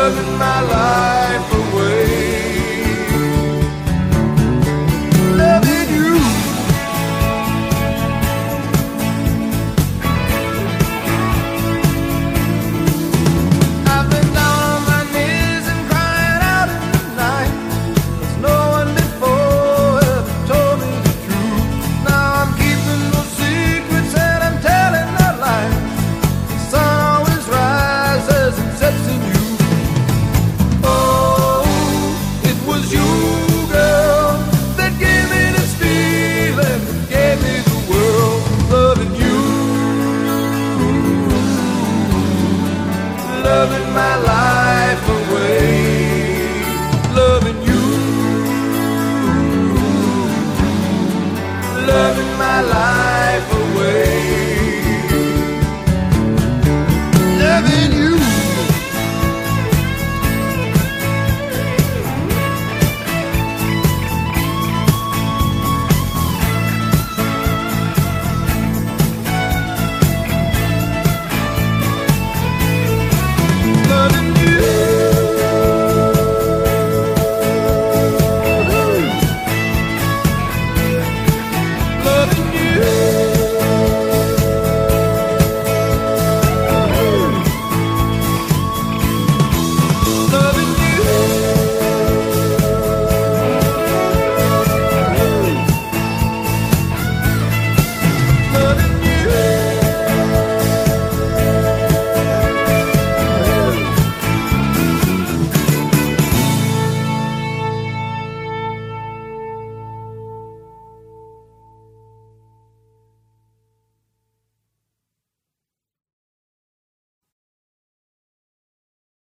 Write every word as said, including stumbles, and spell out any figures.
loving my life away. Loving you. I've been down on my knees and crying out in the night. There's no one before ever told me the truth. Now I'm keeping no secrets and I'm telling no lies. The sun always rises and sets in you. Oh, it was you, girl, that gave me this feeling, that gave me the world. Loving you, loving my life.